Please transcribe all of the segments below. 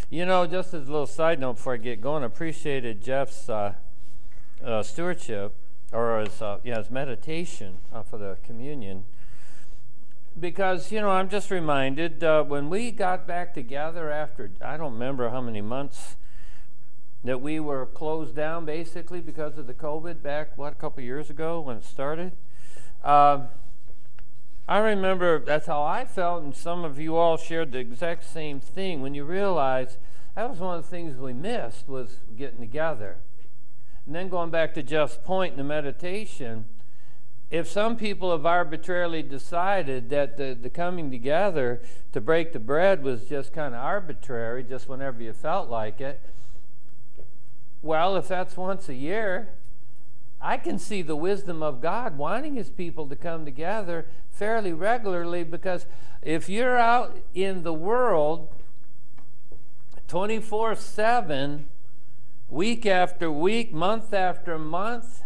Just as a little side note before I get going, I appreciated Jeff's stewardship, or his meditation for the communion. Because, I'm just reminded when we got back together after, I don't remember how many months that we were closed down basically because of the COVID back, a couple years ago when it started. I remember that's how I felt, and some of you all shared the exact same thing when you realize that was one of the things we missed was getting together. And then going back to Jeff's point in the meditation, if some people have arbitrarily decided that the coming together to break the bread was just kind of arbitrary, just whenever you felt like it, well, if that's once a year, I can see the wisdom of God wanting his people to come together fairly regularly, because if you're out in the world 24/7, week after week, month after month,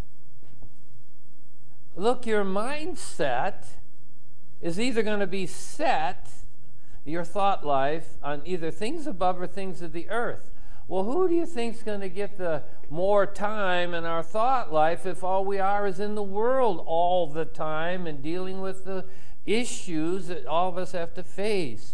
look, your mindset is either going to be set, your thought life, on either things above or things of the earth. Well, who do you think is going to get the more time in our thought life if all we are is in the world all the time and dealing with the issues that all of us have to face?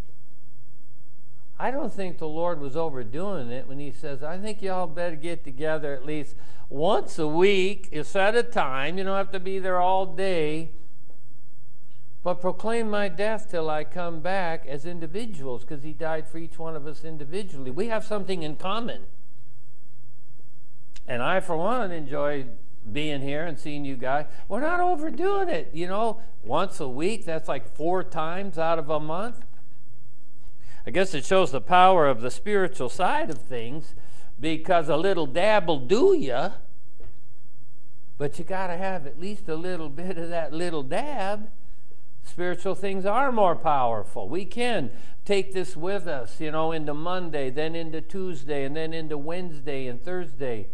I don't think the Lord was overdoing it when he says, I think y'all better get together at least once a week. You set a time. You don't have to be there all day. But proclaim my death till I come back as individuals, because he died for each one of us individually. We have something in common. And I, for one, enjoy being here and seeing you guys. We're not overdoing it. Once a week, that's like 4 times out of a month. I guess it shows the power of the spiritual side of things, because a little dab will do you, but you got to have at least a little bit of that little dab. Spiritual things are more powerful. We can take this with us, into Monday, then into Tuesday, and then into Wednesday and Thursday.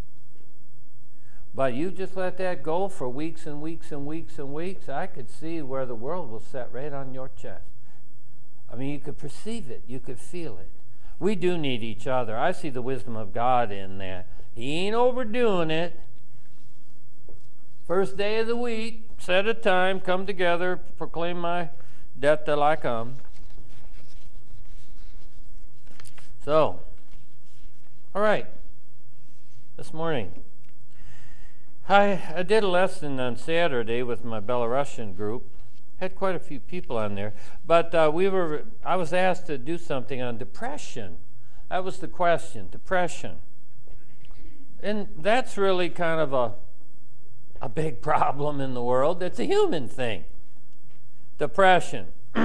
But you just let that go for weeks and weeks and weeks and weeks, I could see where the world will set right on your chest. I mean, you could perceive it. You could feel it. We do need each other. I see the wisdom of God in that. He ain't overdoing it. First day of the week, set a time, come together, proclaim my death till I come. So, all right, this morning, I did a lesson on Saturday with my Belarusian group. Had quite a few people on there, but I was asked to do something on depression. That was the question, depression. And that's really kind of a big problem in the world. It's a human thing. Depression.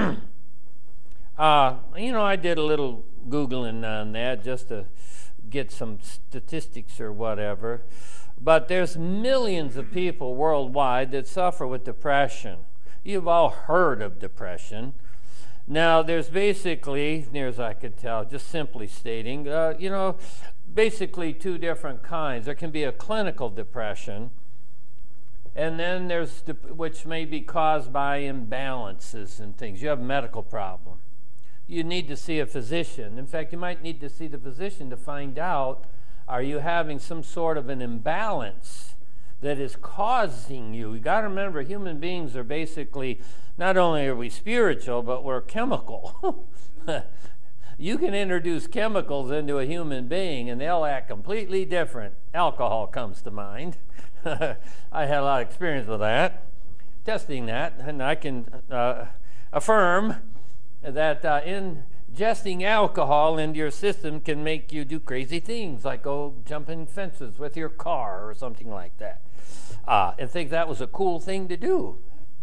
I did a little Googling on that just to get some statistics or whatever. But there's millions of people worldwide that suffer with depression. You've all heard of depression. Now, there's basically, near as I could tell, just simply stating, basically 2 different kinds. There can be a clinical depression, and then there's which may be caused by imbalances and things. You have a medical problem. You need to see a physician. In fact, you might need to see the physician to find out, are you having some sort of an imbalance that is causing you? You got to remember, human beings are basically, not only are we spiritual, but we're chemical. You can introduce chemicals into a human being and they'll act completely different. Alcohol comes to mind. I had a lot of experience with that, testing that, and I can affirm that ingesting alcohol into your system can make you do crazy things, like go jumping fences with your car or something like that, and think that was a cool thing to do.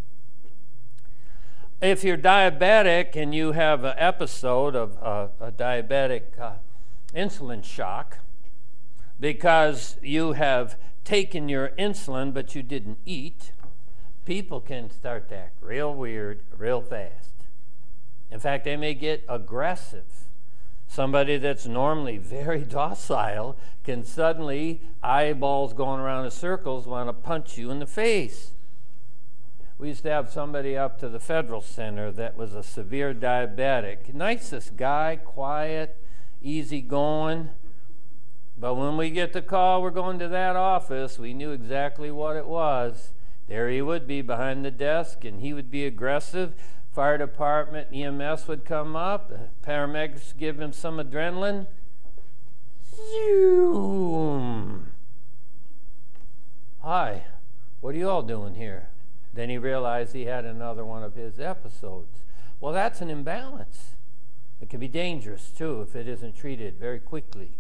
If you're diabetic and you have an episode of a diabetic insulin shock because you have taken your insulin but you didn't eat, people can start to act real weird real fast. In fact, they may get aggressive. Somebody that's normally very docile can suddenly, eyeballs going around in circles, want to punch you in the face. We used to have somebody up to the Federal Center that was a severe diabetic. Nicest guy, quiet, easy going. But when we get the call, we're going to that office, we knew exactly what it was. There he would be behind the desk, and he would be aggressive. Fire department, EMS would come up. The paramedics give him some adrenaline. Zoom. Hi, what are you all doing here? Then he realized he had another one of his episodes. Well, that's an imbalance. It can be dangerous, too, if it isn't treated very quickly.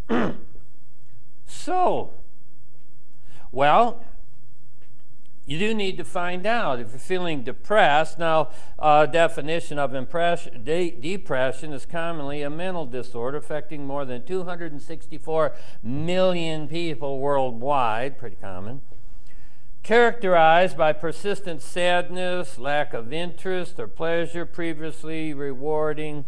So, well, you do need to find out if you're feeling depressed. Now, definition of depression is commonly a mental disorder affecting more than 264 million people worldwide, pretty common, characterized by persistent sadness, lack of interest or pleasure previously rewarding,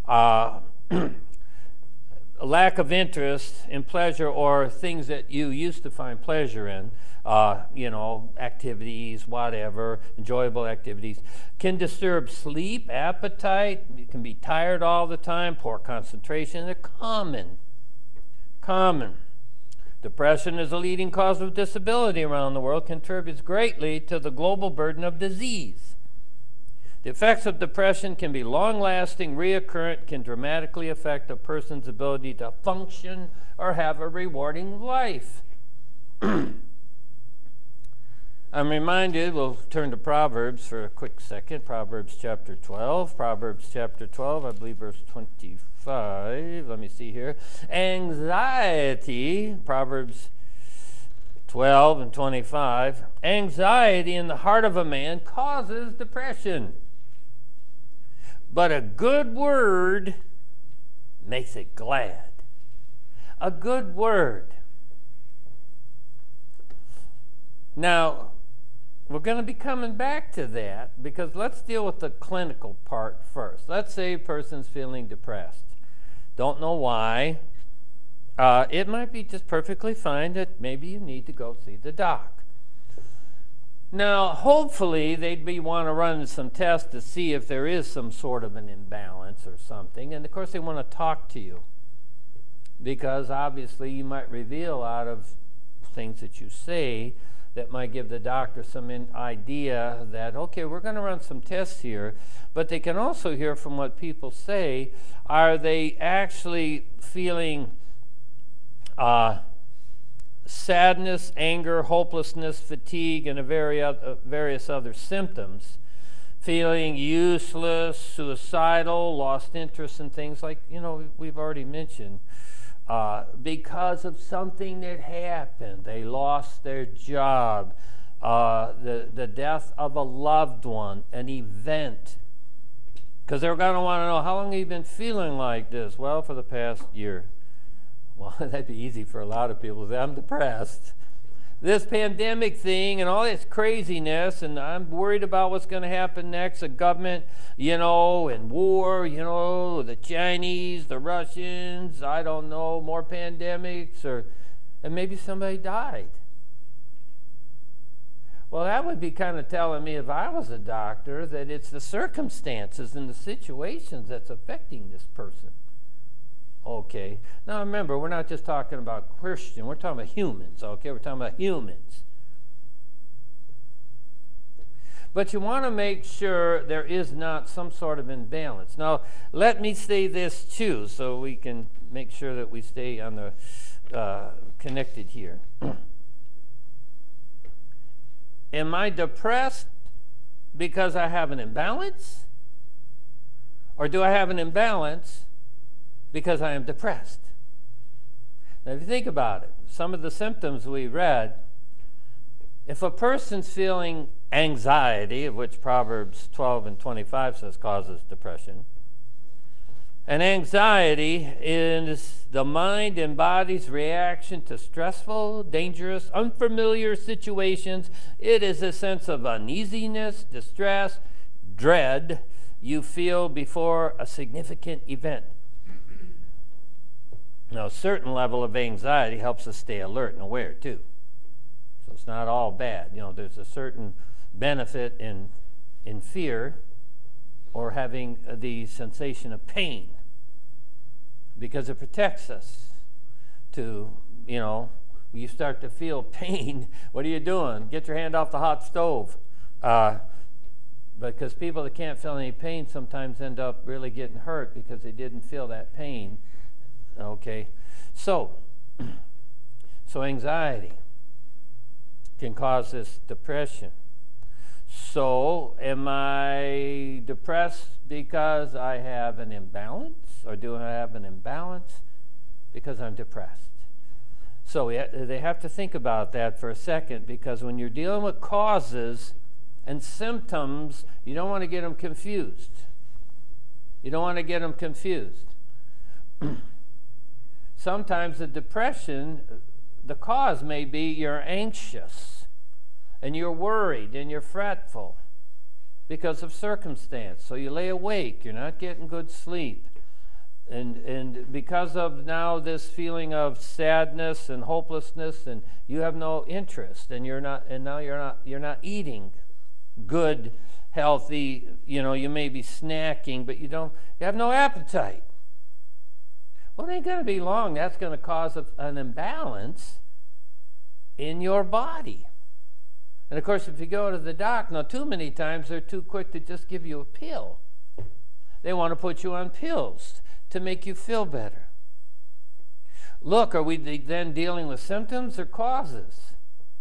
lack of interest in pleasure or things that you used to find pleasure in, activities, whatever, enjoyable activities, can disturb sleep, appetite, you can be tired all the time, poor concentration. They're common. Depression is a leading cause of disability around the world, contributes greatly to the global burden of disease. The effects of depression can be long-lasting, reoccurrent, can dramatically affect a person's ability to function or have a rewarding life. I'm reminded, we'll turn to Proverbs for a quick second. Proverbs chapter 12. Proverbs chapter 12, I believe verse 25. Let me see here. Anxiety, Proverbs 12 and 25. Anxiety in the heart of a man causes depression, but a good word makes it glad. A good word. Now, we're going to be coming back to that because let's deal with the clinical part first. Let's say a person's feeling depressed. Don't know why. It might be just perfectly fine that maybe you need to go see the doc. Now, hopefully, they'd want to run some tests to see if there is some sort of an imbalance or something. And, of course, they want to talk to you because, obviously, you might reveal out of things that you say that might give the doctor some idea that, okay, we're going to run some tests here. But they can also hear from what people say. Are they actually feeling sadness, anger, hopelessness, fatigue, and various other symptoms? Feeling useless, suicidal, lost interest in things like, we've already mentioned. Because of something that happened. They lost their job, the death of a loved one, an event. Because they're going to want to know, how long have you been feeling like this? Well, for the past year. Well, that'd be easy for a lot of people to say, I'm depressed. This pandemic thing and all this craziness, and I'm worried about what's going to happen next. The government, and war, the Chinese, the Russians, I don't know, more pandemics, and maybe somebody died. Well, that would be kind of telling me, if I was a doctor, that it's the circumstances and the situations that's affecting this person. Okay. Now remember, we're not just talking about Christian. We're talking about humans. Okay, we're talking about humans. But you want to make sure there is not some sort of imbalance. Now, let me say this too, so we can make sure that we stay on the connected here. Am I depressed because I have an imbalance? Or do I have an imbalance because I am depressed? Now, if you think about it, some of the symptoms we read, if a person's feeling anxiety, of which Proverbs 12 and 25 says causes depression, and anxiety is the mind and body's reaction to stressful, dangerous, unfamiliar situations. It is a sense of uneasiness, distress, dread you feel before a significant event. Now, a certain level of anxiety helps us stay alert and aware, too. So it's not all bad. There's a certain benefit in fear or having the sensation of pain. because it protects us. To, you start to feel pain, what are you doing? Get your hand off the hot stove. Because people that can't feel any pain sometimes end up really getting hurt because they didn't feel that pain. Okay, so anxiety can cause this depression. So am I depressed because I have an imbalance, or do I have an imbalance because I'm depressed? So they have to think about that for a second, because when you're dealing with causes and symptoms, you don't want to get them confused. You don't want to get them confused. Sometimes the depression, the cause may be you're anxious and you're worried and you're fretful because of circumstance. So you lay awake, you're not getting good sleep. And because of now this feeling of sadness and hopelessness, and you have no interest, and you're not eating good, healthy, you may be snacking, but you have no appetite. Well, it ain't going to be long. That's going to cause an imbalance in your body. And of course, if you go to the doc, now too many times they're too quick to just give you a pill. They want to put you on pills to make you feel better. Look, are we then dealing with symptoms or causes?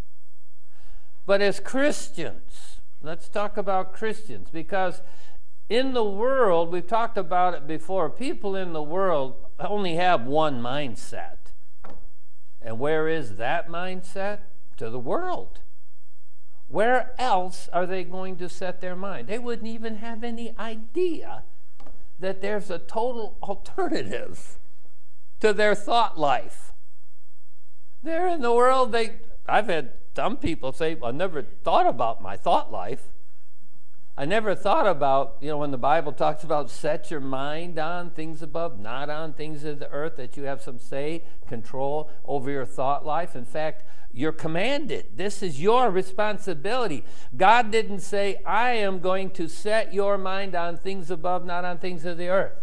But as Christians, let's talk about Christians, because in the world, we've talked about it before, people in the world only have one mindset. And where is that mindset? To the world. Where else are they going to set their mind? They wouldn't even have any idea that there's a total alternative to their thought life. They're in the world, I've had some people say, I never thought about my thought life. I never thought about, when the Bible talks about set your mind on things above, not on things of the earth, that you have some say, control over your thought life. In fact, you're commanded. This is your responsibility. God didn't say, I am going to set your mind on things above, not on things of the earth.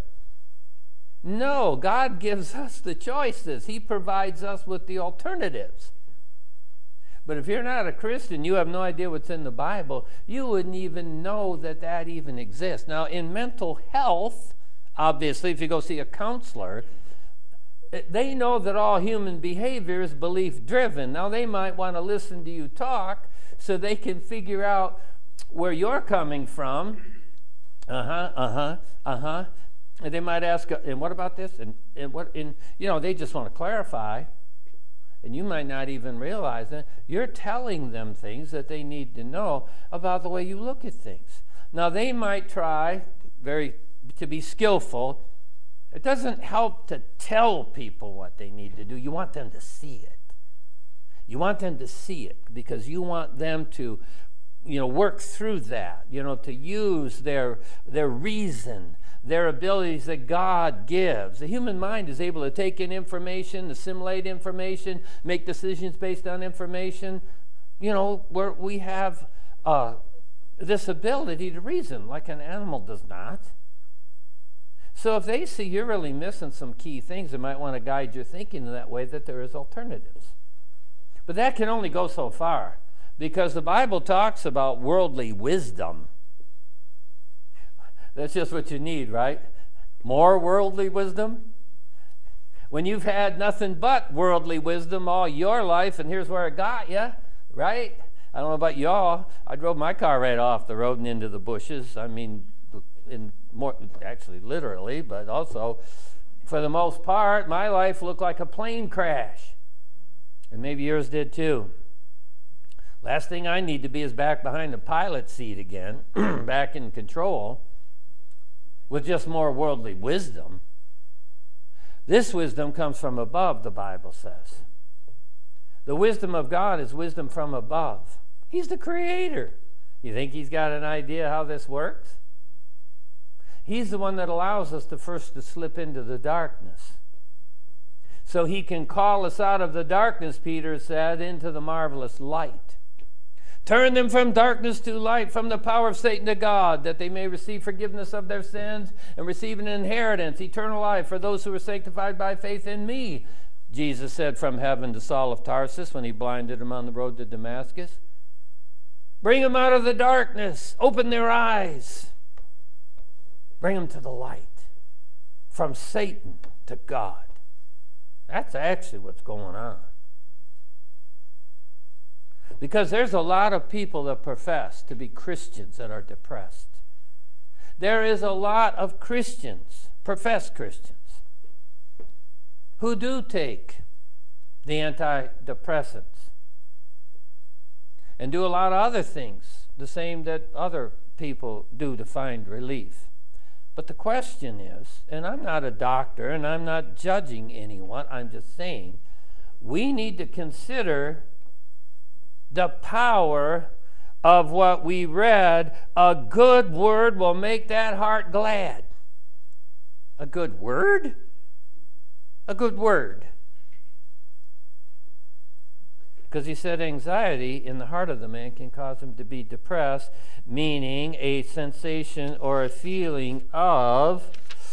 No, God gives us the choices. He provides us with the alternatives. But if you're not a Christian, you have no idea what's in the Bible, you wouldn't even know that even exists. Now, in mental health, obviously, if you go see a counselor, they know that all human behavior is belief-driven. Now, they might want to listen to you talk so they can figure out where you're coming from. And they might ask, and what about this? And what? And they just want to clarify. And you might not even realize that you're telling them things that they need to know about the way you look at things. Now, they might try to be skillful. It doesn't help to tell people what they need to do. You want them to see it. You want them to see it because you want them to, work through that, to use their reason, their abilities that God gives. The human mind is able to take in information, assimilate information, make decisions based on information, where we have this ability to reason like an animal does not. So if they see you're really missing some key things, they might want to guide your thinking in that way, that there is alternatives. But that can only go so far, because the Bible talks about worldly wisdom. That's just what you need, right? More worldly wisdom? When you've had nothing but worldly wisdom all your life, and here's where it got you, right? I don't know about y'all. I drove my car right off the road and into the bushes. I mean, actually literally, but also for the most part, my life looked like a plane crash. And maybe yours did too. Last thing I need to be is back behind the pilot seat again, back in control, with just more worldly wisdom. This wisdom comes from above, the Bible says. The wisdom of God is wisdom from above. He's the creator. You think he's got an idea how this works? He's the one that allows us to slip into the darkness. So he can call us out of the darkness, Peter said, into the marvelous light. Turn them from darkness to light, from the power of Satan to God, that they may receive forgiveness of their sins and receive an inheritance, eternal life, for those who are sanctified by faith in me. Jesus said from heaven to Saul of Tarsus when he blinded him on the road to Damascus. Bring them out of the darkness. Open their eyes. Bring them to the light. From Satan to God. That's actually what's going on. Because there's a lot of people that profess to be Christians that are depressed. There is a lot of Christians, professed Christians, who do take the antidepressants and do a lot of other things, the same that other people do to find relief. But the question is, and I'm not a doctor and I'm not judging anyone, I'm just saying, we need to consider the power of what we read. A good word will make that heart glad. A good word? A good word. Because he said anxiety in the heart of the man can cause him to be depressed, meaning a sensation or a feeling of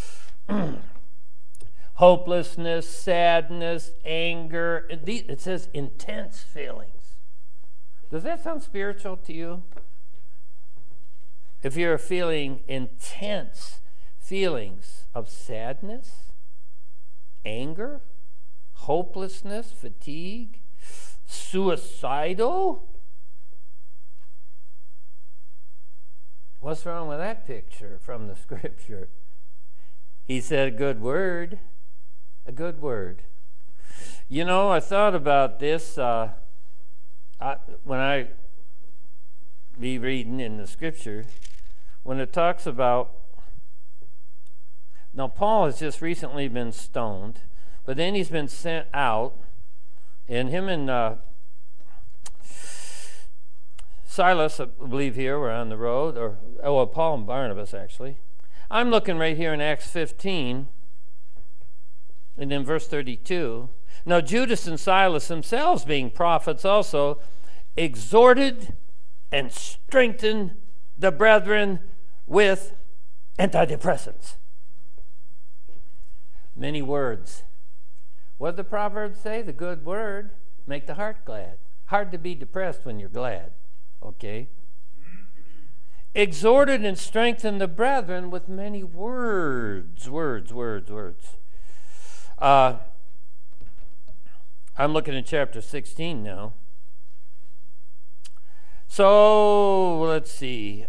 hopelessness, sadness, anger. It says intense feelings. Does that sound spiritual to you? If you're feeling intense feelings of sadness, anger, hopelessness, fatigue, suicidal? What's wrong with that picture from the scripture? He said a good word. A good word. You know, I thought about this when I be reading in the scripture, when it talks about, now Paul has just recently been stoned, but then he's been sent out, and him and Silas, I believe here, were on the road, Paul and Barnabas actually. I'm looking right here in Acts 15, and in verse 32. Now Judas and Silas themselves, being prophets also, exhorted and strengthened the brethren with antidepressants. Many words. What did the Proverbs say? The good word make the heart glad. Hard to be depressed when you're glad. Okay? Exhorted and strengthened the brethren with many words. Words. I'm looking at chapter 16 now. So, let's see.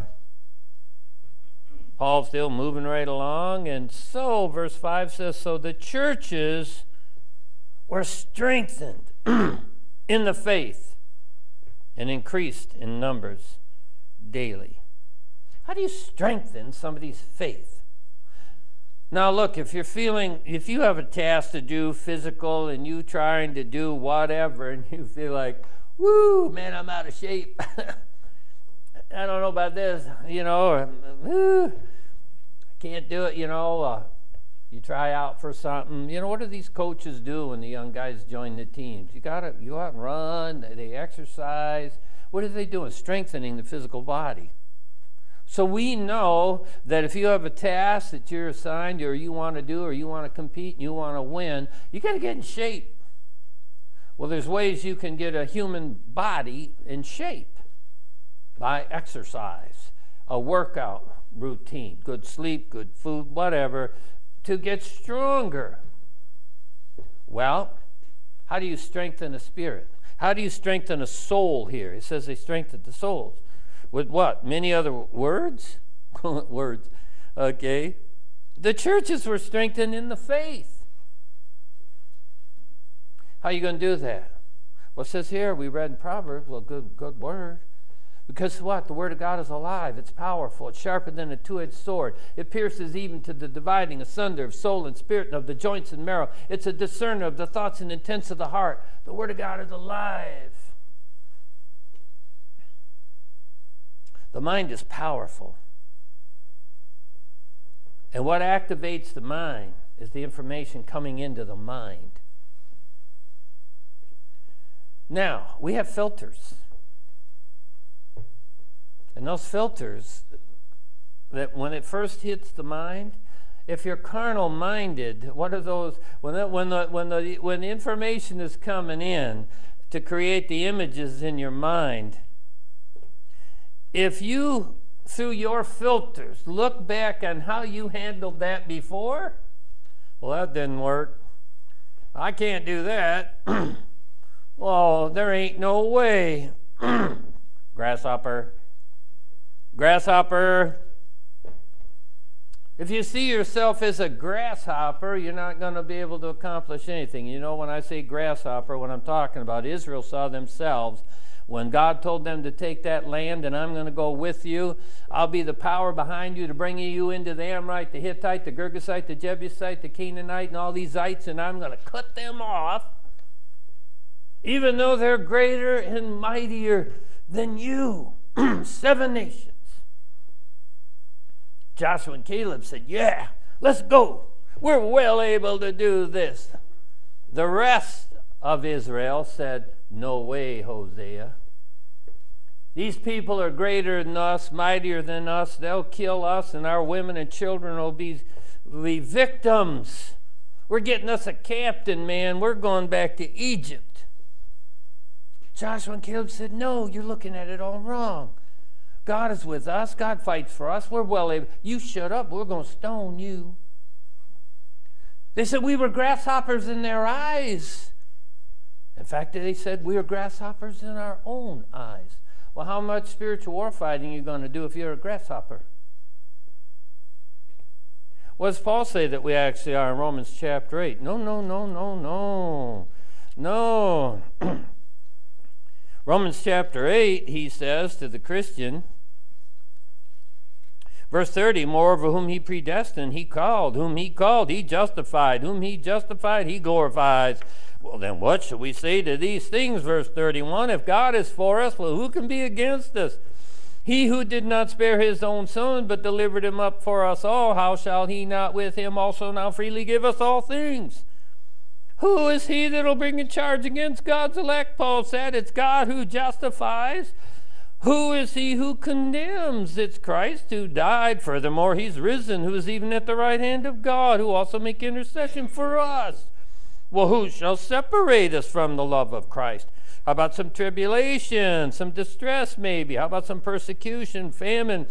Paul's still moving right along. And so, verse 5 says, so the churches were strengthened in the faith and increased in numbers daily. How do you strengthen somebody's faith? Now look, if you have a task to do physical and you trying to do whatever and you feel like, woo, man, I'm out of shape. I don't know about this, or I can't do it, you try out for something. What do these coaches do when the young guys join the teams? You go out and run, they exercise. What are they doing? Strengthening the physical body. So we know that if you have a task that you're assigned or you want to do or you want to compete and you want to win, you got to get in shape. Well, there's ways you can get a human body in shape by exercise, a workout routine, good sleep, good food, whatever, to get stronger. Well, how do you strengthen a spirit? How do you strengthen a soul here? It says they strengthened the souls. With what? Many other words? Words. Okay. The churches were strengthened in the faith. How are you going to do that? Well, it says here, we read in Proverbs, well, good word. Because what? The word of God is alive. It's powerful. It's sharper than a two-edged sword. It pierces even to the dividing asunder of soul and spirit and of the joints and marrow. It's a discerner of the thoughts and intents of the heart. The word of God is alive. The mind is powerful. And what activates the mind is the information coming into the mind. Now, we have filters. And those filters, that when it first hits the mind, if you're carnal minded, what are those? When the information is coming in to create the images in your mind, if you, through your filters, look back on how you handled that before, well, that didn't work. I can't do that. Well, there ain't no way. Grasshopper. Grasshopper. If you see yourself as a grasshopper, you're not going to be able to accomplish anything. You know, when I say grasshopper, what I'm talking about, Israel saw themselves. When God told them to take that land, and I'm going to go with you, I'll be the power behind you to bring you into the Amorite, the Hittite, the Girgashite, the Jebusite, the Canaanite, and all these ites, and I'm going to cut them off, even though they're greater and mightier than you. 7 nations. Joshua and Caleb said, yeah, let's go. We're well able to do this. The rest of Israel said, no way, Hosea. These people are greater than us, mightier than us. They'll kill us, and our women and children will be victims. We're getting us a captain, man. We're going back to Egypt. Joshua and Caleb said, no, you're looking at it all wrong. God is with us. God fights for us. We're well able. You shut up. We're going to stone you. They said we were grasshoppers in their eyes. In fact, they said we are grasshoppers in our own eyes. Well, how much spiritual war fighting are you going to do if you're a grasshopper? What does Paul say that we actually are in Romans chapter 8? No. Romans chapter 8, he says to the Christian, verse 30, moreover, whom he predestined, he called. Whom he called, he justified. Whom he justified, he glorifies. Well, then what shall we say to these things? Verse 31, if God is for us, well, who can be against us? He who did not spare his own son, but delivered him up for us all, how shall he not with him also now freely give us all things? Who is he that will bring a charge against God's elect? Paul said, it's God who justifies. Who is he who condemns? It's Christ who died. Furthermore, he's risen, who is even at the right hand of God, who also make intercession for us. Well, who shall separate us from the love of Christ? How about some tribulation, some distress maybe? How about some persecution, famine,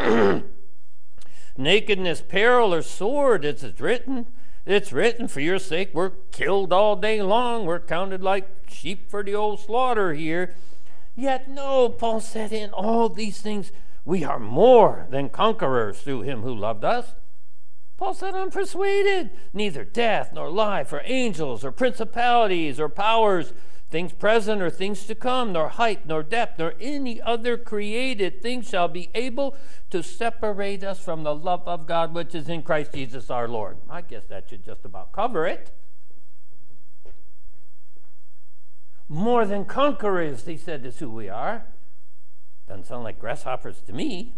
nakedness, peril, or sword? It's written, for your sake we're killed all day long. We're counted like sheep for the old slaughter here. Yet no, Paul said, in all these things we are more than conquerors through him who loved us. Paul said, I'm persuaded neither death nor life or angels or principalities or powers, things present or things to come, nor height nor depth nor any other created thing shall be able to separate us from the love of God which is in Christ Jesus our Lord. I guess that should just about cover it. More than conquerors, he said, is who we are. Doesn't sound like grasshoppers to me.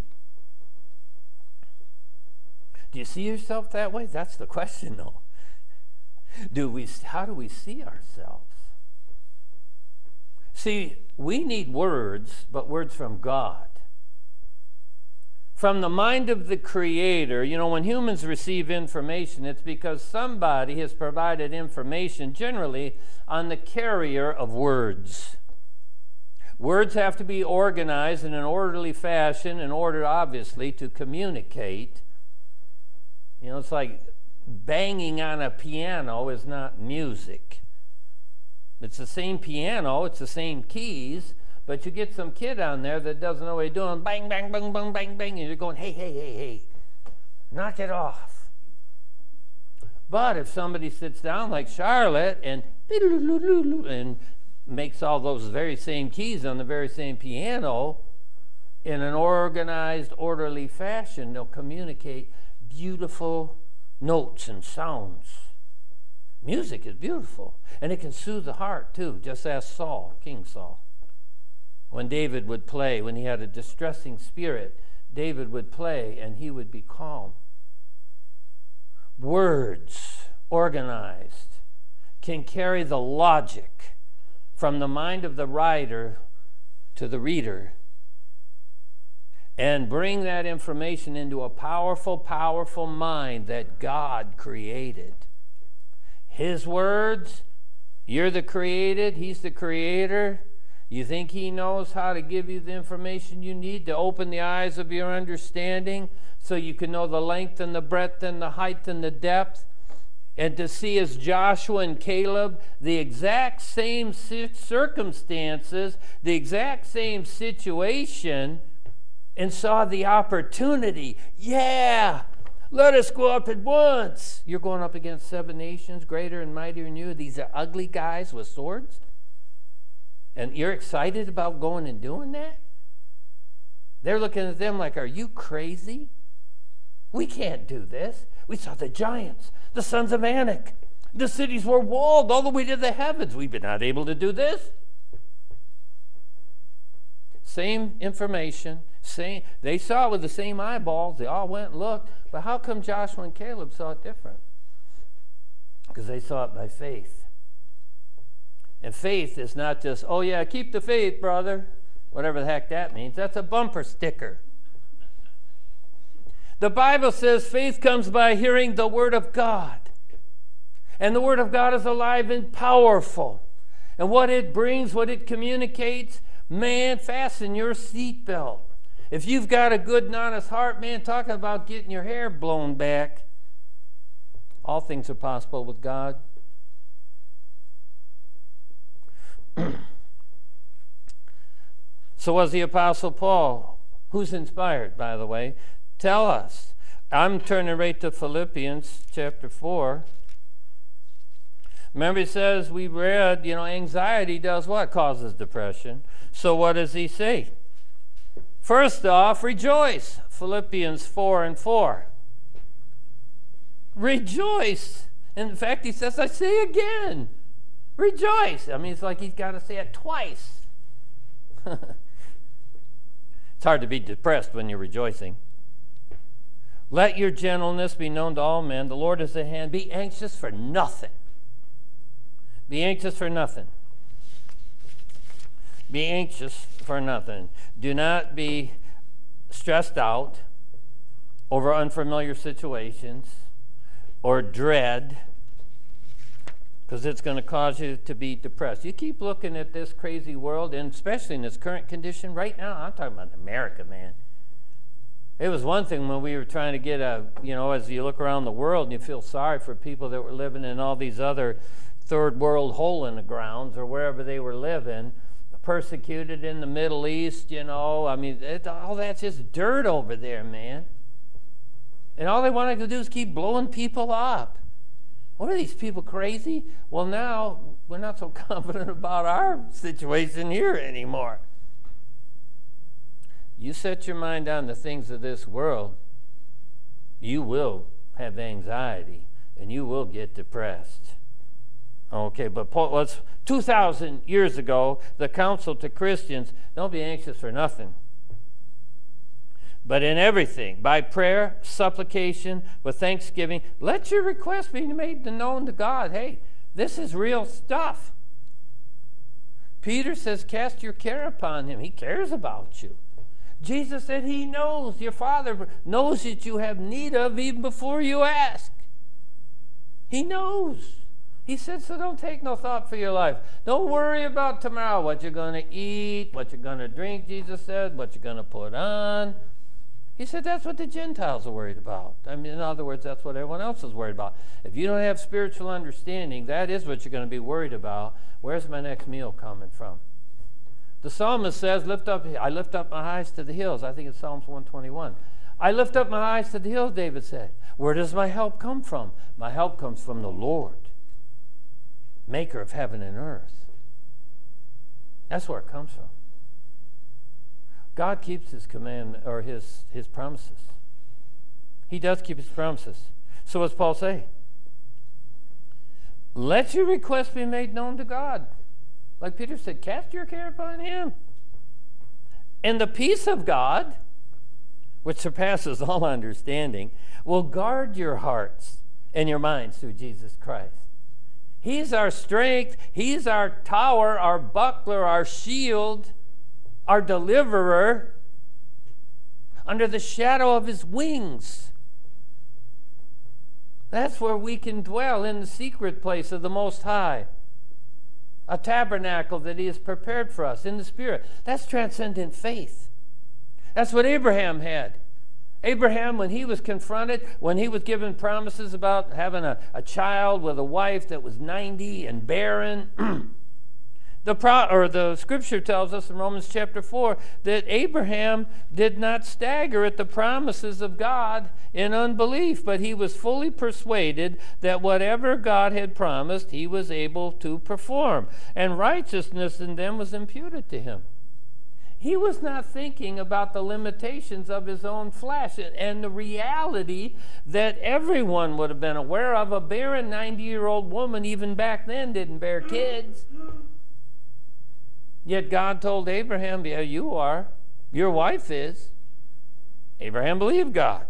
Do you see yourself that way? That's the question, though. How do we see ourselves? See, we need words, but words from God. From the mind of the Creator. You know, when humans receive information, it's because somebody has provided information, generally, on the carrier of words. Words have to be organized in an orderly fashion in order, obviously, to communicate. You know, it's like banging on a piano is not music. It's the same piano, it's the same keys, but you get some kid on there that doesn't know what he's doing, bang, bang, bang, bang, bang, bang, and you're going, hey, knock it off. But if somebody sits down like Charlotte and makes all those very same keys on the very same piano in an organized, orderly fashion, they'll communicate beautiful notes and sounds. Music is beautiful, and it can soothe the heart too. Just ask Saul, King Saul. When David would play, when he had a distressing spirit, David would play and he would be calm. Words, organized, can carry the logic from the mind of the writer to the reader. and bring that information into a powerful, powerful mind that God created. His words, you're the created, He's the creator. You think He knows how to give you the information you need to open the eyes of your understanding so you can know the length and the breadth and the height and the depth? And to see as Joshua and Caleb, the exact same circumstances, the exact same situation, and saw the opportunity. Yeah, let us go up at once. You're going up against 7 nations greater and mightier than you. These are ugly guys with swords. And you're excited about going and doing that? They're looking at them like, are you crazy? We can't do this. We saw the giants, the sons of Anak. The cities were walled all the way to the heavens. We've been not able to do this. Same information. They saw it with the same eyeballs. They all went and looked. But how come Joshua and Caleb saw it different? Because they saw it by faith. And faith is not just, oh yeah, keep the faith, brother. Whatever the heck that means. That's a bumper sticker. The Bible says faith comes by hearing the Word of God. And the Word of God is alive and powerful. And what it brings, what it communicates, man, fasten your seatbelt. If you've got a good and honest heart, man, talking about getting your hair blown back, all things are possible with God. So was the Apostle Paul, who's inspired, by the way, tell us. I'm turning right to Philippians chapter 4. Remember, he says, we read, anxiety does what? Causes depression. So what does he say? First off, rejoice. Philippians 4:4. Rejoice. In fact, he says, I say again, rejoice. I mean, it's like he's got to say it twice. It's hard to be depressed when you're rejoicing. Let your gentleness be known to all men. The Lord is at hand. Be anxious for nothing. Be anxious for nothing. Be anxious for nothing. Do not be stressed out over unfamiliar situations or dread, because it's going to cause you to be depressed. You keep looking at this crazy world, and especially in its current condition right now. I'm talking about America, man. It was one thing when we were trying to get as you look around the world and you feel sorry for people that were living in all these other third world hole in the grounds or wherever they were living, persecuted in the Middle East, all that's just dirt over there, man. And all they wanted to do is keep blowing people up. What are these people, crazy? Well, now we're not so confident about our situation here anymore. You set your mind on the things of this world, you will have anxiety and you will get depressed. Okay, but Paul, 2,000 years ago, the counsel to Christians, don't be anxious for nothing. But in everything, by prayer, supplication, with thanksgiving, let your requests be made known to God. Hey, this is real stuff. Peter says, cast your care upon Him. He cares about you. Jesus said He knows, your Father knows that you have need of even before you ask. He knows. He said, so don't take no thought for your life. Don't worry about tomorrow, what you're going to eat, what you're going to drink, Jesus said, what you're going to put on. He said that's what the Gentiles are worried about. I mean, in other words, that's what everyone else is worried about. If you don't have spiritual understanding, that is what you're going to be worried about. Where's my next meal coming from? The psalmist says, I lift up my eyes to the hills. I think it's Psalms 121. I lift up my eyes to the hills, David said. Where does my help come from? My help comes from the Lord, maker of heaven and earth. That's where it comes from. God keeps His commandment or his promises. He does keep His promises. So what's Paul say? Let your requests be made known to God. Like Peter said, cast your care upon Him. And the peace of God, which surpasses all understanding, will guard your hearts and your minds through Jesus Christ. He's our strength. He's our tower, our buckler, our shield, our deliverer. under the shadow of his wings. That's where we can dwell, in the secret place of the Most High. A tabernacle that he has prepared for us in the Spirit. That's transcendent faith. That's what Abraham had. Abraham, when he was confronted, when he was given promises about having a child with a wife that was 90 and barren, the scripture tells us in Romans chapter 4 that Abraham did not stagger at the promises of God in unbelief, but he was fully persuaded that whatever God had promised, he was able to perform, and righteousness in them was imputed to him. He was not thinking about the limitations of his own flesh and the reality that everyone would have been aware of. A barren 90-year-old woman, even back then, didn't bear kids. Yet God told Abraham, yeah, you are. Your wife is. Abraham believed God.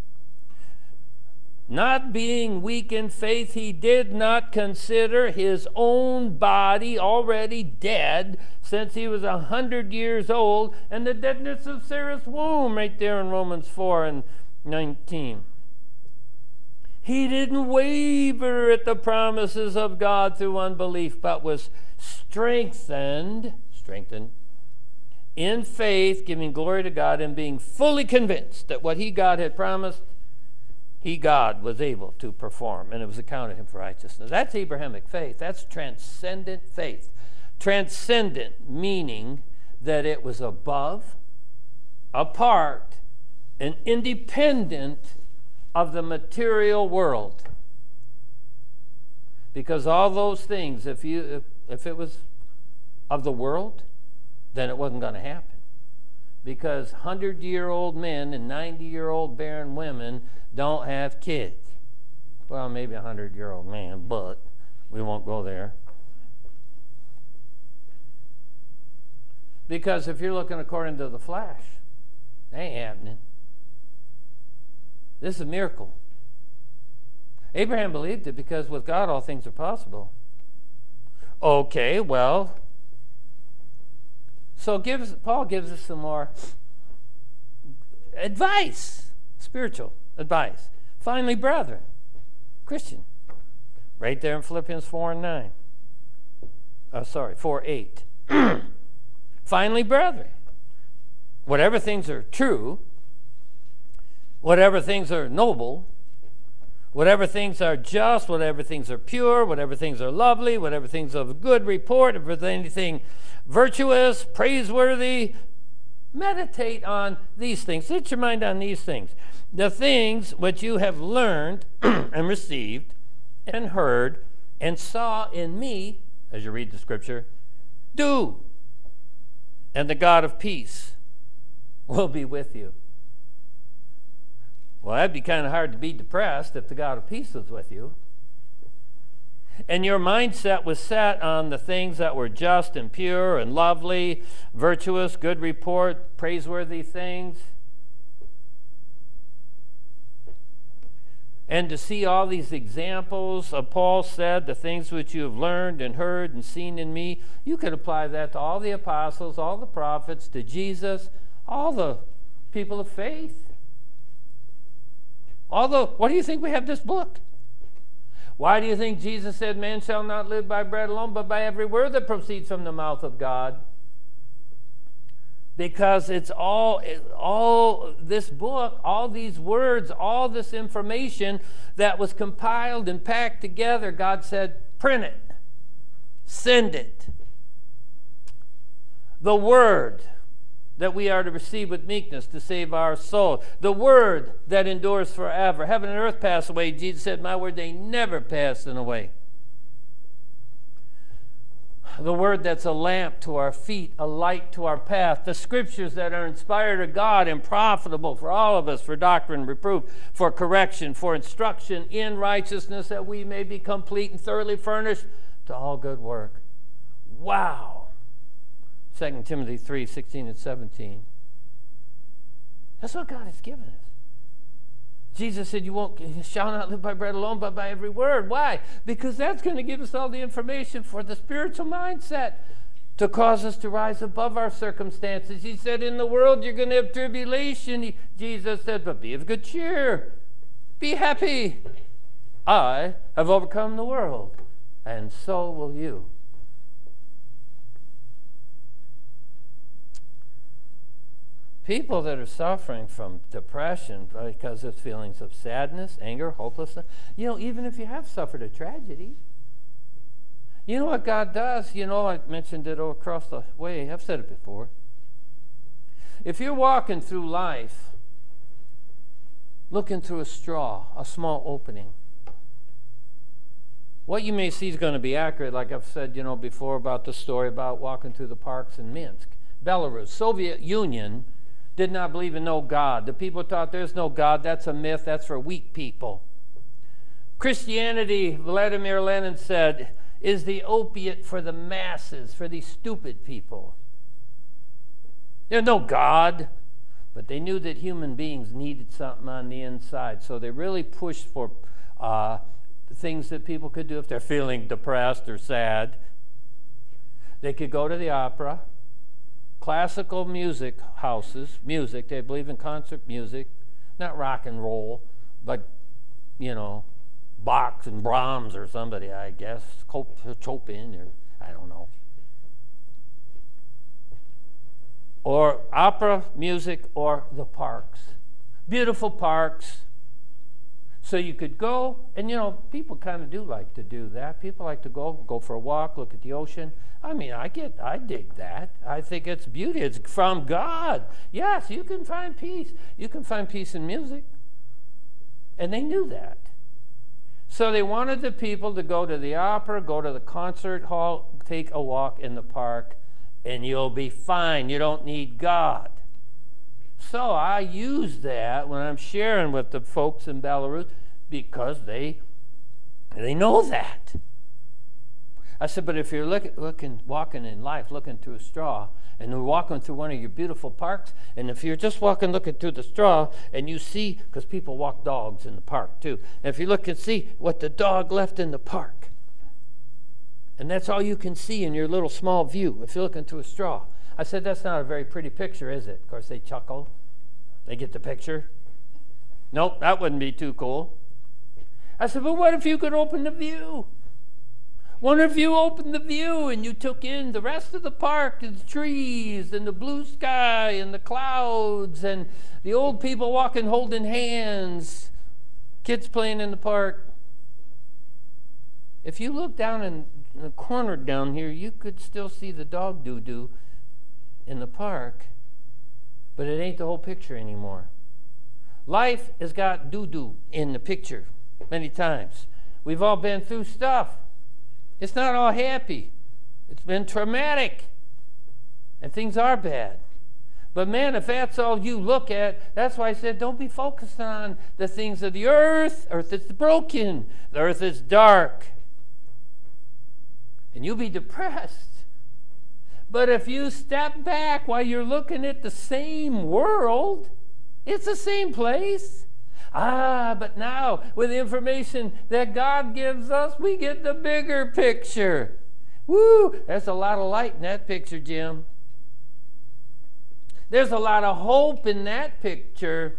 Not being weak in faith, he did not consider his own body already dead since he was 100 years old, and the deadness of Sarah's womb, right there in Romans 4 and 19. He didn't waver at the promises of God through unbelief, but was strengthened in faith, giving glory to God and being fully convinced that what God had promised, God was able to perform, and it was accounted him for righteousness. That's Abrahamic faith. That's transcendent faith. Transcendent meaning that it was above, apart, and independent of the material world. Because all those things, if it was of the world, then it wasn't going to happen. Because 100-year-old men and 90-year-old barren women don't have kids. Well, maybe a 100-year-old man, but we won't go there. Because if you're looking according to the flesh, that ain't happening. This is a miracle. Abraham believed it because with God all things are possible. Okay, well, so Paul gives us some more advice, spiritual advice. Finally, brethren, Christian, right there in Philippians 4 and 9. 4:8. Finally, brethren, whatever things are true, whatever things are noble, whatever things are just, whatever things are pure, whatever things are lovely, whatever things of good report, if there's anything virtuous, praiseworthy, meditate on these things. Set your mind on these things. The things which you have learned and received and heard and saw in me, as you read the scripture, do. And the God of peace will be with you. Well, that'd be kind of hard to be depressed if the God of peace was with you. And your mindset was set on the things that were just and pure and lovely, virtuous, good report, praiseworthy things. And to see all these examples of Paul said, the things which you have learned and heard and seen in me, you could apply that to all the apostles, all the prophets, to Jesus, all the people of faith. What do you think we have this book? Why do you think Jesus said, man shall not live by bread alone, but by every word that proceeds from the mouth of God? Because it's all this book, all these words, all this information that was compiled and packed together. God said, print it, send it. The word that we are to receive with meekness to save our soul. The word that endures forever. Heaven and earth pass away. Jesus said, my word, they never pass away. The word that's a lamp to our feet, a light to our path. The scriptures that are inspired of God and profitable for all of us, for doctrine, reproof, for correction, for instruction in righteousness, that we may be complete and thoroughly furnished to all good work. Wow. 2 Timothy 3:16 and 17. That's what God has given us. Jesus said, you shall not live by bread alone, but by every word. Why? Because that's going to give us all the information for the spiritual mindset. to cause us to rise above our circumstances. He said, in the world you're going to have tribulation. Jesus said, but be of good cheer. Be happy. I have overcome the world, and so will you. People that are suffering from depression because of feelings of sadness, anger, hopelessness, even if you have suffered a tragedy, you know what God does? I mentioned it across the way. I've said it before. If you're walking through life looking through a straw, a small opening, what you may see is going to be accurate, like I've said, before about the story about walking through the parks in Minsk. Belarus, Soviet Union, did not believe in no God. The people thought there's no God. That's a myth. That's for weak people. Christianity, Vladimir Lenin said, is the opiate for the masses, for these stupid people. There's no God. But they knew that human beings needed something on the inside. So they really pushed for things that people could do if they're feeling depressed or sad. They could go to the opera, classical music houses, music. They believe in concert music, not rock and roll, but, Bach and Brahms or somebody, I guess, Chopin, or I don't know. Or opera, music, or the parks. Beautiful parks. So you could go, and people kind of do like to do that. People like to go for a walk, look at the ocean. I dig that. I think it's beauty. It's from God. Yes, you can find peace. You can find peace in music. And they knew that. So they wanted the people to go to the opera, go to the concert hall, take a walk in the park, and you'll be fine. You don't need God. So I use that when I'm sharing with the folks in Belarus because they know that. I said, but if you're walking in life, looking through a straw, and you're walking through one of your beautiful parks, and if you're just looking through the straw, and you see, because people walk dogs in the park too, and if you look and see what the dog left in the park, and that's all you can see in your little small view, if you're looking through a straw. I said, that's not a very pretty picture, is it? Of course, they chuckle. They get the picture. Nope, that wouldn't be too cool. I said, but what if you could open the view? What if you opened the view and you took in the rest of the park and the trees and the blue sky and the clouds and the old people walking holding hands, kids playing in the park? If you look down in the corner down here, you could still see the dog doo-doo in the park, but it ain't the whole picture anymore. Life has got doo-doo in the picture many times. We've all been through stuff. It's not all happy. It's been traumatic, and things are bad. But man, if that's all you look at, that's why I said don't be focused on the things of the earth. Earth is broken. The earth is dark. And you'll be depressed. But if you step back while you're looking at the same world, it's the same place. But now, with the information that God gives us, we get the bigger picture. Woo! There's a lot of light in that picture, Jim. There's a lot of hope in that picture.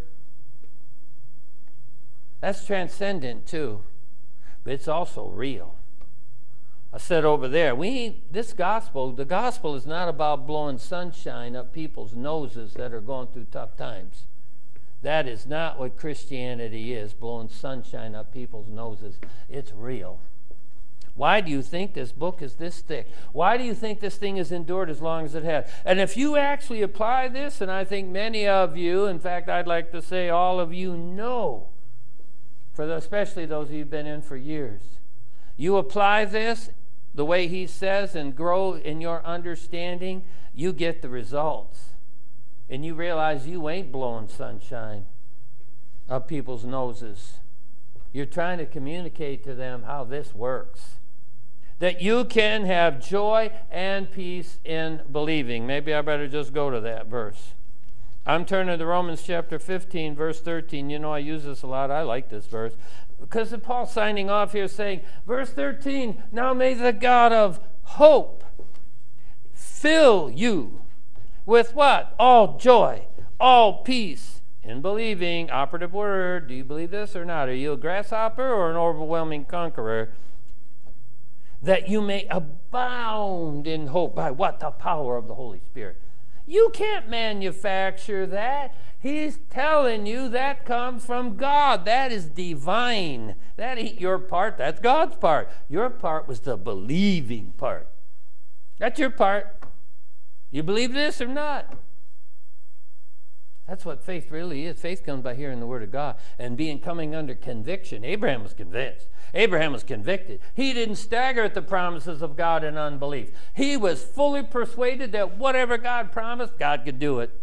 That's transcendent, too. But it's also real. I said over there, the gospel is not about blowing sunshine up people's noses that are going through tough times. That is not what Christianity is, blowing sunshine up people's noses. It's real. Why do you think this book is this thick? Why do you think this thing has endured as long as it has? And if you actually apply this, and I think many of you, in fact, I'd like to say all of you know, especially those of you who've been in for years, you apply this the way he says and grow in your understanding, you get the results. And you realize you ain't blowing sunshine up people's noses. You're trying to communicate to them how this works. That you can have joy and peace in believing. Maybe I better just go to that verse. I'm turning to Romans chapter 15, verse 13. I use this a lot. I like this verse. Because Paul's signing off here saying, verse 13, now may the God of hope fill you with what? All joy, all peace in believing. Operative word. Do you believe this or not? Are you a grasshopper or an overwhelming conqueror? That you may abound in hope. By what? The power of the Holy Spirit. You can't manufacture that. He's telling you that comes from God. That is divine. That ain't your part. That's God's part. Your part was the believing part. That's your part. You believe this or not? That's what faith really is. Faith comes by hearing the Word of God and coming under conviction. Abraham was convinced. Abraham was convicted. He didn't stagger at the promises of God in unbelief. He was fully persuaded that whatever God promised, God could do it.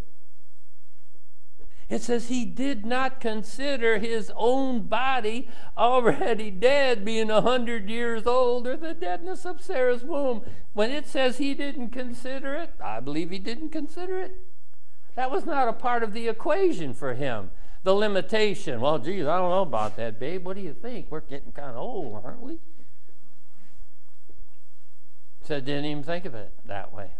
It says he did not consider his own body already dead, being 100 years old, or the deadness of Sarah's womb. When it says he didn't consider it, I believe he didn't consider it. That was not a part of the equation for him. The limitation. Well, geez, I don't know about that, babe. What do you think? We're getting kind of old, aren't we? So I didn't even think of it that way.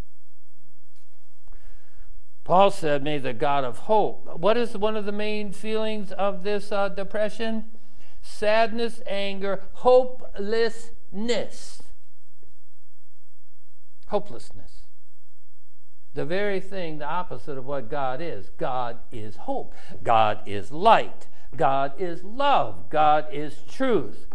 Paul said, may the God of hope. What is one of the main feelings of this depression? Sadness, anger, hopelessness. Hopelessness. The very thing, the opposite of what God is. God is hope. God is light. God is love. God is truth.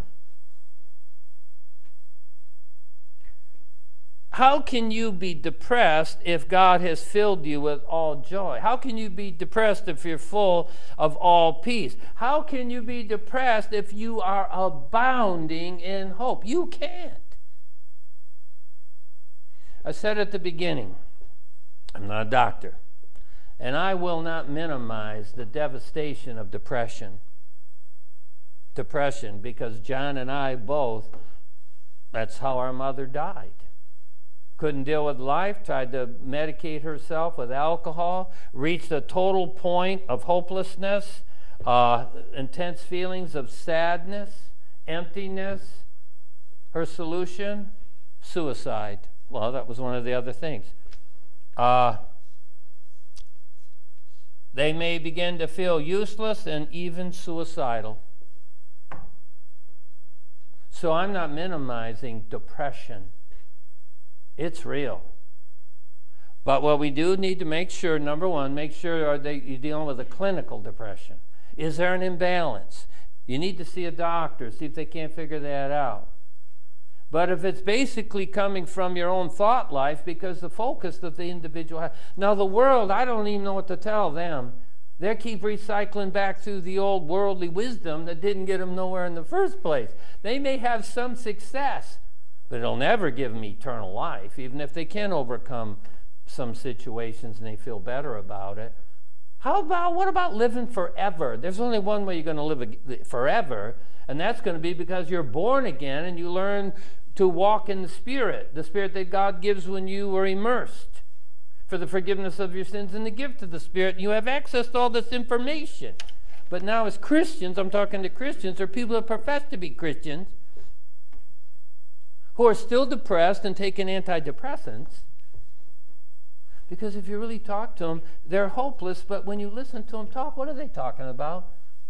How can you be depressed if God has filled you with all joy? How can you be depressed if you're full of all peace? How can you be depressed if you are abounding in hope? You can't. I said at the beginning, I'm not a doctor, and I will not minimize the devastation of depression. Depression, because John and I both, that's how our mother died. Couldn't deal with life, tried to medicate herself with alcohol, reached a total point of hopelessness, intense feelings of sadness, emptiness. Her solution? Suicide. Well, that was one of the other things. They may begin to feel useless and even suicidal. So I'm not minimizing depression. It's real. But what we do need to make sure, number one, make sure you're dealing with a clinical depression. Is there an imbalance? You need to see a doctor, see if they can't figure that out. But if it's basically coming from your own thought life, because the focus that the individual has. Now the world, I don't even know what to tell them. They keep recycling back through the old worldly wisdom that didn't get them nowhere in the first place. They may have some success, but it'll never give them eternal life, even if they can overcome some situations and they feel better about it. What about living forever? There's only one way you're going to live forever, and that's going to be because you're born again and you learn to walk in the Spirit that God gives when you are immersed for the forgiveness of your sins and the gift of the Spirit. You have access to all this information. But now as Christians, I'm talking to Christians, or people who profess to be Christians, who are still depressed and taking antidepressants, because if you really talk to them, they're hopeless, but when you listen to them talk, what are they talking about?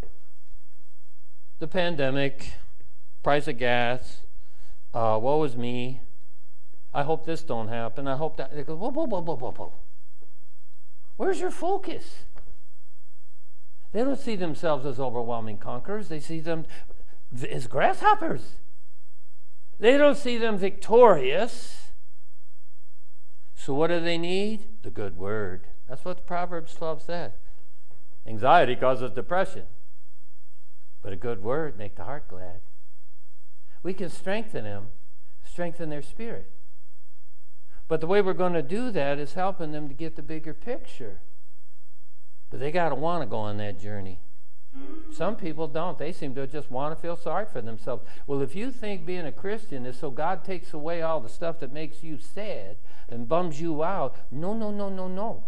The pandemic, price of gas, woe is me, I hope this don't happen, I hope that. They go, whoa, whoa, whoa, whoa, whoa, whoa. Where's your focus? They don't see themselves as overwhelming conquerors. They see them as grasshoppers. They don't see them victorious. So what do they need? The good word. That's what Proverbs 12 said. Anxiety causes depression, but a good word makes the heart glad. We can strengthen them, strengthen their spirit. But the way we're going to do that is helping them to get the bigger picture. But they got to want to go on that journey. Some people don't. They seem to just want to feel sorry for themselves. Well, if you think being a Christian is so God takes away all the stuff that makes you sad and bums you out, no, no, no, no, no.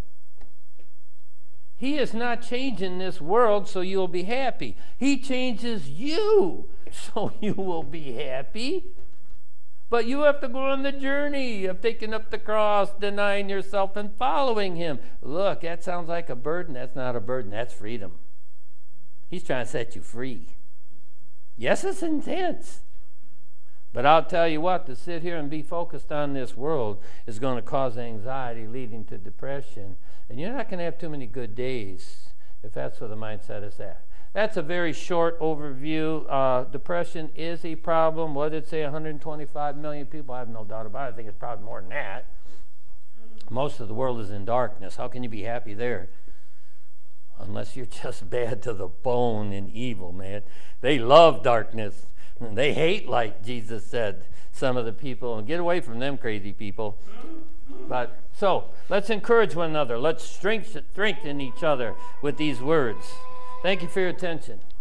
He is not changing this world so you'll be happy. He changes you so you will be happy. But you have to go on the journey of taking up the cross, denying yourself, and following him. Look, that sounds like a burden. That's not a burden. That's freedom. He's trying to set you free. Yes, it's intense. But I'll tell you what, to sit here and be focused on this world is going to cause anxiety leading to depression. And you're not going to have too many good days if that's where the mindset is at. That's a very short overview. Depression is a problem. What did it say, 125 million people? I have no doubt about it. I think it's probably more than that. Most of the world is in darkness. How can you be happy there? Unless you're just bad to the bone and evil, man. They love darkness. They hate light, Jesus said, some of the people. And get away from them crazy people. But so, let's encourage one another. Let's strengthen each other with these words. Thank you for your attention.